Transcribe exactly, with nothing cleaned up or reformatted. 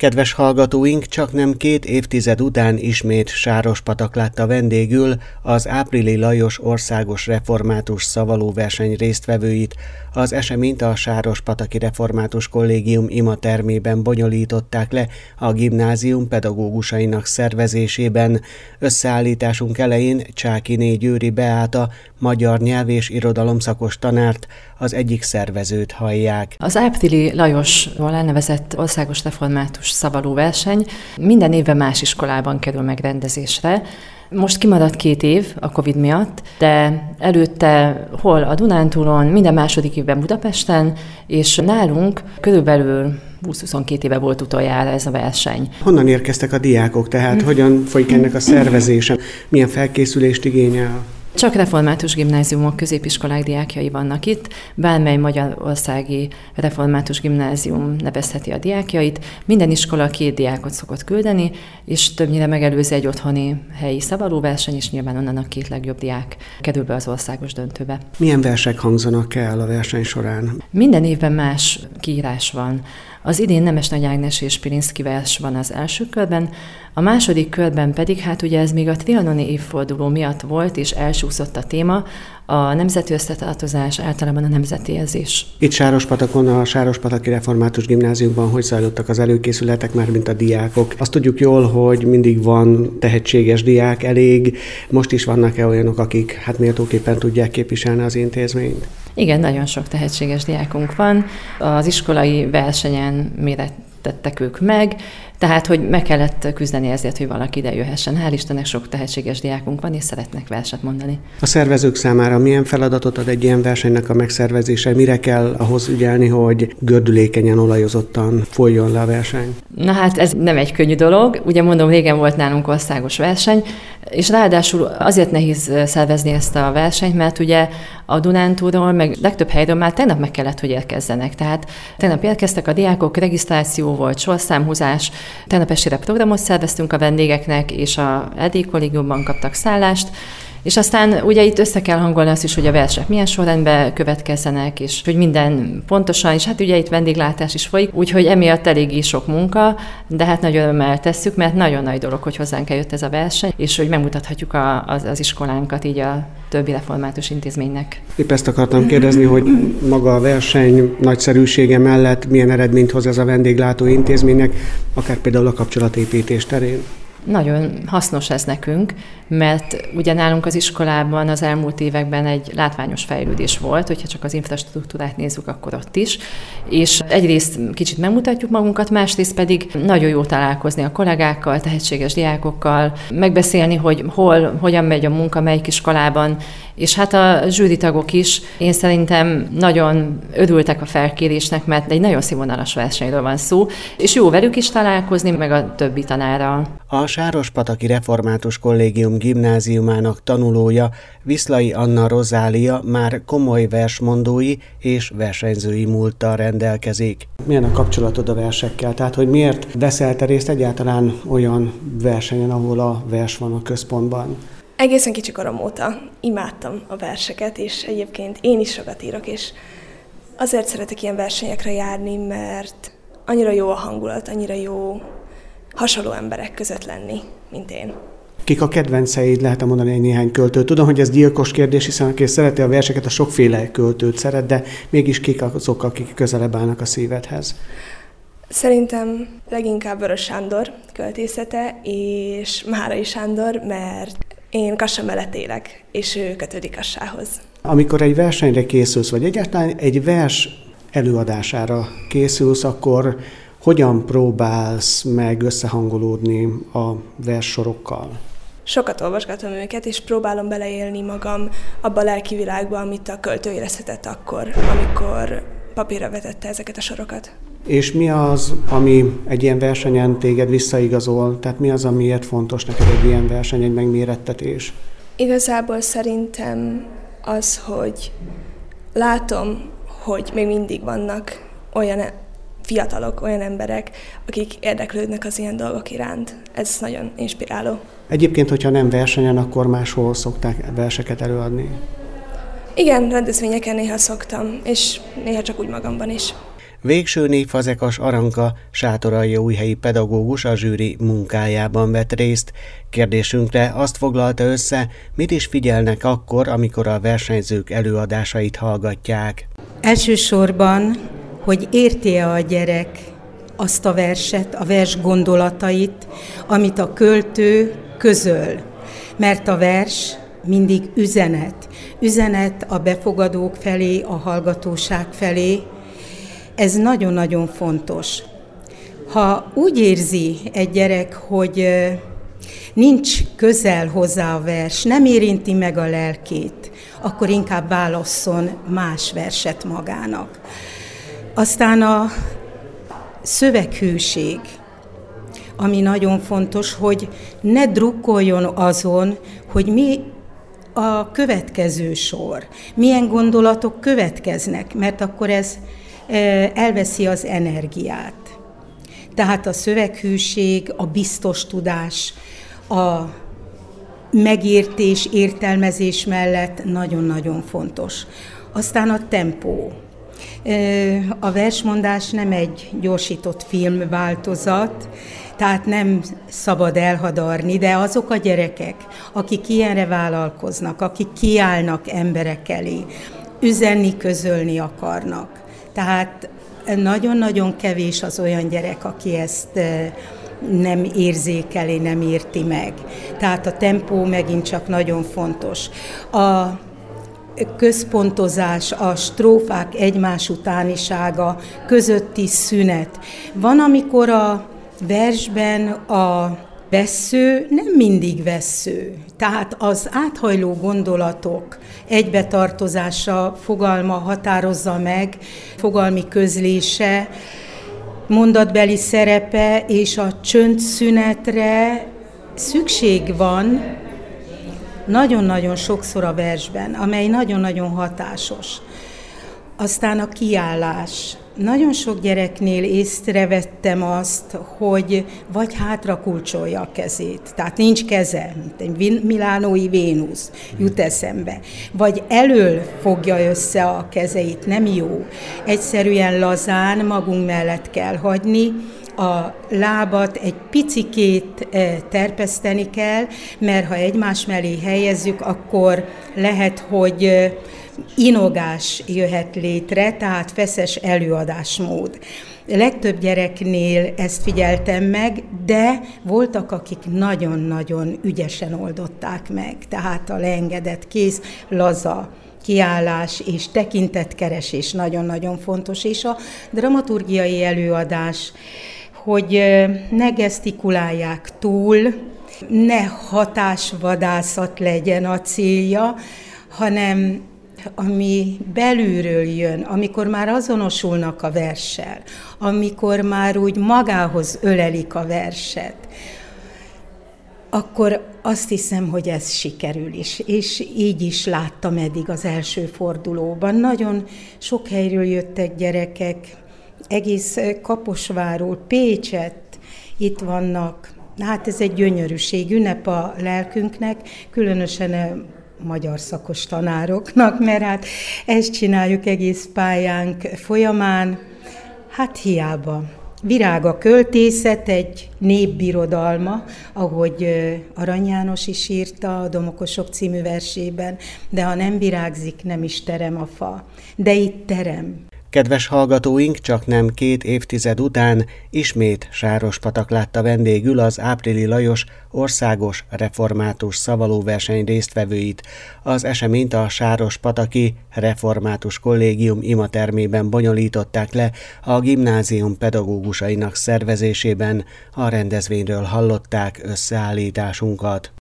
Kedves hallgatóink, csaknem két évtized után ismét Sárospatak látta vendégül az Áprili Lajos Országos Református Szavalóverseny résztvevőit. Az eseményt a Sárospataki Református Kollégium imatermében bonyolították le a gimnázium pedagógusainak szervezésében. Összeállításunk elején Csákiné Győri Beáta, magyar nyelv és irodalom szakos tanárt, az egyik szervezőt hallják. Az Áprili Lajosról elnevezett Országos Református Szavalóverseny minden évben más iskolában kerül megrendezésre. Most kimaradt két év a Covid miatt, de előtte hol a Dunántúlon, minden második évben Budapesten, és nálunk körülbelül húsz-huszonkettő éve volt utoljára ez a verseny. Honnan érkeztek a diákok, tehát hmm. hogyan folyik ennek a szervezése, milyen felkészülést igényel? Csak református gimnáziumok, középiskolák diákjai vannak itt, bármely magyarországi református gimnázium nevezheti a diákjait. Minden iskola két diákot szokott küldeni, és többnyire megelőzi egy otthoni helyi szavalóverseny, és nyilván onnan a két legjobb diák kerül be az országos döntőbe. Milyen versek hangzanak el a verseny során? Minden évben más kiírás van. Az idén Nemes Nagy Ágnes és Pilinszky vers van az első körben, a második körben pedig, hát ugye ez még a trianoni évforduló miatt volt, és elsúszott a téma, a nemzeti összetartozás, általában a nemzeti érzés. Itt Sárospatakon, a Sárospataki Református Gimnáziumban hogy zajlottak az előkészületek, már mint a diákok? Azt tudjuk jól, hogy mindig van tehetséges diák elég. Most is vannak-e olyanok, akik hát méltóképpen tudják képviselni az intézményt? Igen, nagyon sok tehetséges diákunk van. Az iskolai versenyen mérettettek ők meg, tehát, hogy meg kellett küzdeni ezért, hogy valaki ide jöhessen. Hál' Istennek sok tehetséges diákunk van, és szeretnek verset mondani. A szervezők számára milyen feladatot ad egy ilyen versenynek a megszervezése? Mire kell ahhoz ügyelni, hogy gördülékenyen, olajozottan folyjon le a verseny? Na hát ez nem egy könnyű dolog. Ugye mondom, régen volt nálunk országos verseny, és ráadásul azért nehéz szervezni ezt a versenyt, mert ugye a Dunántúlról, meg legtöbb helyről már tegnap meg kellett, hogy érkezzenek. Tehát tegnap érkeztek a diákok, regisztráció volt, sorszámhúzás, tegnap estére programot szerveztünk a vendégeknek, és a Erdélyi Kollégiumban kaptak szállást, és aztán ugye itt össze kell hangolni azt is, hogy a versek milyen sorrendben következzenek, és hogy minden pontosan, és hát ugye itt vendéglátás is folyik, úgyhogy emiatt eléggé sok munka, de hát nagy örömmel tesszük, mert nagyon nagy dolog, hogy hozzánk eljött ez a verseny, és hogy megmutathatjuk a, az, az iskolánkat így a többi református intézménynek. Épp ezt akartam kérdezni, hogy maga a verseny nagyszerűsége mellett milyen eredményt hoz ez a vendéglátó intézménynek, akár például a kapcsolatépítés terén? Nagyon hasznos ez nekünk, mert ugye nálunk az iskolában az elmúlt években egy látványos fejlődés volt, hogyha csak az infrastruktúrát nézzük, akkor ott is. És egyrészt kicsit megmutatjuk magunkat, másrészt pedig nagyon jó találkozni a kollégákkal, tehetséges diákokkal, megbeszélni, hogy hol, hogyan megy a munka, melyik iskolában, és hát a zsűritagok is, én szerintem nagyon örültek a felkérésnek, mert egy nagyon színvonalas versenyről van szó, és jó velük is találkozni, meg a többi tanárral. A Sárospataki Református Kollégium gimnáziumának tanulója, Viszlai Anna Rozália már komoly versmondói és versenyzői múlttal rendelkezik. Milyen a kapcsolatod a versekkel? Tehát, hogy miért veszel te részt egyáltalán olyan versenyen, ahol a vers van a központban? Egészen kicsi korom óta imádtam a verseket, és egyébként én is sokat írok, és azért szeretek ilyen versenyekre járni, mert annyira jó a hangulat, annyira jó hasonló emberek között lenni, mint én. Kik a kedvenceid, lehet mondani egy néhány költőt? Tudom, hogy ez gyilkos kérdés, hiszen aki szereti a verseket, a sokféle költőt szeret, de mégis kik azok, akik közelebb állnak a szívedhez? Szerintem leginkább Vörös Sándor költészete, és Márai Sándor, mert én Kassa mellett élek, és ő kötődik Kassához. Amikor egy versenyre készülsz, vagy egyáltalán egy vers előadására készülsz, akkor hogyan próbálsz meg összehangolódni a verssorokkal? Sokat olvasgatom őket, és próbálom beleélni magam abba a lelki világba, amit a költő érezhetett akkor, amikor papírra vetette ezeket a sorokat. És mi az, ami egy ilyen versenyen téged visszaigazol? Tehát mi az, amiért fontos neked egy ilyen verseny, egy megmérettetés? Igazából szerintem az, hogy látom, hogy még mindig vannak olyan fiatalok, olyan emberek, akik érdeklődnek az ilyen dolgok iránt. Ez nagyon inspiráló. Egyébként, hogyha nem versenyen, akkor máshol szokták verseket előadni? Igen, rendezvényeken néha szoktam, és néha csak úgy magamban is. Végsőné Fazekas Aranka, sátoraljaújhelyi pedagógus a zsűri munkájában vett részt. Kérdésünkre azt foglalta össze, mit is figyelnek akkor, amikor a versenyzők előadásait hallgatják. Elsősorban, hogy érti-e a gyerek azt a verset, a vers gondolatait, amit a költő közöl. Mert a vers mindig üzenet. Üzenet a befogadók felé, a hallgatóság felé. Ez nagyon-nagyon fontos. Ha úgy érzi egy gyerek, hogy nincs közel hozzá a vers, nem érinti meg a lelkét, akkor inkább válasszon más verset magának. Aztán a szöveghűség, ami nagyon fontos, hogy ne drukkoljon azon, hogy mi a következő sor, milyen gondolatok következnek, mert akkor ez elveszi az energiát. Tehát a szöveghűség, a biztos tudás, a megértés, értelmezés mellett nagyon-nagyon fontos. Aztán a tempó. A versmondás nem egy gyorsított filmváltozat, tehát nem szabad elhadarni, de azok a gyerekek, akik ilyenre vállalkoznak, akik kiállnak emberek elé, üzenni, közölni akarnak. Tehát nagyon-nagyon kevés az olyan gyerek, aki ezt nem érzékeli, nem érti meg. Tehát a tempó megint csak nagyon fontos. A központozás, a strófák egymás utánisága, közötti szünet. Van, amikor a versben a vessző nem mindig vessző. Tehát az áthajló gondolatok egybetartozása, fogalma határozza meg, fogalmi közlése, mondatbeli szerepe és a csöndszünetre szükség van nagyon-nagyon sokszor a versben, amely nagyon-nagyon hatásos. Aztán a kiállás. Nagyon sok gyereknél észrevettem azt, hogy vagy hátra kulcsolja a kezét, tehát nincs keze, mint egy milánói Vénusz jut eszembe, vagy elől fogja össze a kezeit, nem jó. Egyszerűen lazán magunk mellett kell hagyni, a lábat egy picikét terpeszteni kell, mert ha egymás mellé helyezzük, akkor lehet, hogy inogás jöhet létre, tehát feszes előadásmód. Legtöbb gyereknél ezt figyeltem meg, de voltak, akik nagyon-nagyon ügyesen oldották meg. Tehát a leengedett kéz, laza kiállás és tekintetkeresés nagyon-nagyon fontos, és a dramaturgiai előadás, hogy ne gesztikulálják túl, ne hatásvadászat legyen a célja, hanem ami belülről jön, amikor már azonosulnak a verssel, amikor már úgy magához ölelik a verset, akkor azt hiszem, hogy ez sikerül is, és így is láttam eddig az első fordulóban. Nagyon sok helyről jöttek gyerekek, egész Kaposvárról, Pécset, itt vannak. Hát ez egy gyönyörűség, ünnep a lelkünknek, különösen magyar szakos tanároknak, mert hát ezt csináljuk egész pályánk folyamán, hát hiába. Virág a költészet, egy népbirodalma, ahogy Arany János is írta a Domokosok című versében, de ha nem virágzik, nem is terem a fa. De itt terem. Kedves hallgatóink, csak nem két évtized után ismét Sárospatak látta vendégül az Áprili Lajos országos református szavalóverseny résztvevőit. Az eseményt a Sárospataki Református Kollégium imatermében bonyolították le a gimnázium pedagógusainak szervezésében. A rendezvényről hallották összeállításunkat.